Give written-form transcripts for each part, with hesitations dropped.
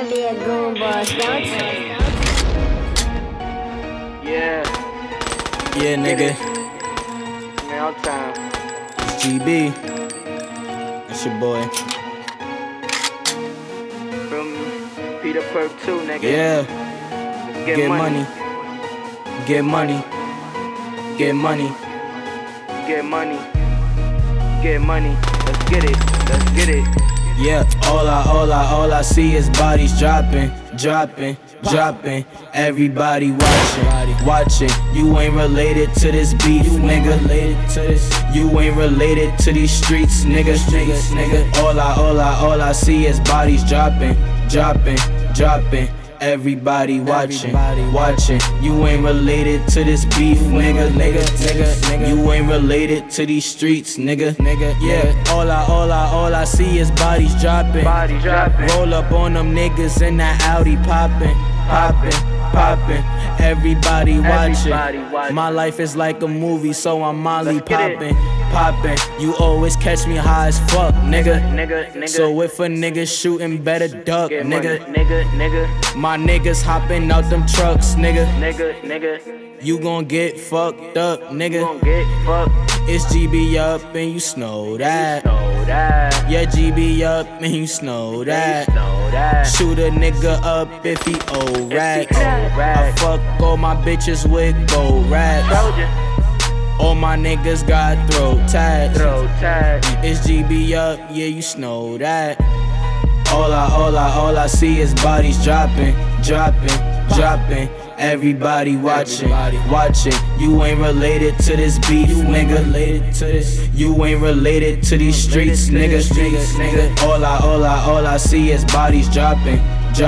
wanna be a goon boss, don't you? Yeah. Yeah, nigga. Now time. It's GB. That's your boy. Feel me? Peter Perk 2, nigga. Yeah. Get Get money. money. Get money. Get money. Get money. Get money. Let's get it. Let's get it. Yeah, all I see is bodies dropping. Everybody watching. You ain't related to this beef, nigga. You ain't related to these streets, nigga. All I see is bodies dropping. Everybody watching. You ain't related to this beef, nigga. You ain't related to these streets, nigga. Yeah, all I see is bodies dropping. Roll up on them niggas in that Audi popping. Everybody watching. My life is like a movie, so I'm Molly popping. You always catch me high as fuck, nigga. So if a nigga shooting, better duck, nigga. My niggas hopping out them trucks, nigga. You gon' get fucked up, nigga. It's GB up and you know that. Yeah, GB up and you know that. Shoot a nigga up if he old racks. I fuck all my bitches with gold racks. All my niggas got throat tags. It's GB up, yeah, you know that. All I see is bodies dropping. Everybody watching. You ain't related to this beef, nigga. You ain't related to these streets, nigga. All I see is bodies dropping.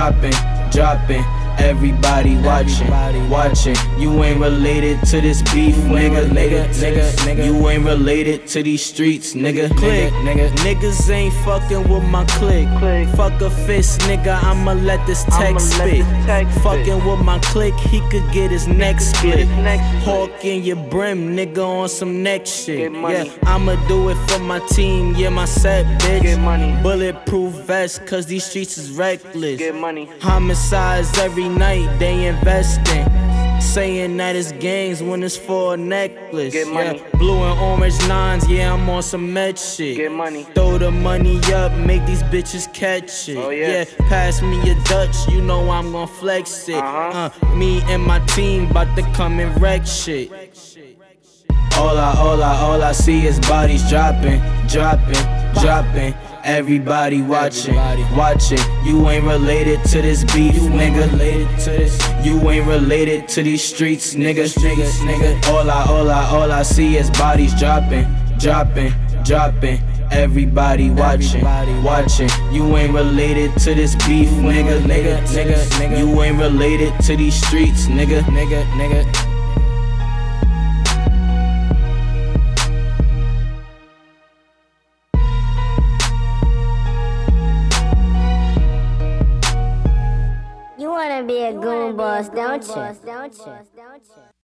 Everybody watching. You ain't related to this beef, nigga. You ain't related to these streets, nigga. Niggas ain't fucking with my clique. Fuck a fist, nigga. I'ma let this text spit. Fucking with my clique, he could get his neck split. Hawk in your brim, nigga, on some next shit. Yeah, I'ma do it for my team, yeah, my set, bitch. Bulletproof vest, cause these streets is reckless. Homicides every night, they investing. Saying that it's gangs when it's for a necklace. Yeah, blue and orange nines, yeah, I'm on some med shit. Throw the money up, make these bitches catch it. Yeah, pass me a Dutch, you know I'm gon' flex it. Me and my team bout to come and wreck shit. All I see is bodies dropping. Everybody watching. You ain't related to this beef, nigga. You ain't related to these streets, nigga. All I see is bodies dropping. Everybody watching. You ain't related to this beef, nigga. You ain't related to these streets, nigga. You wanna be a goon boss, don't you?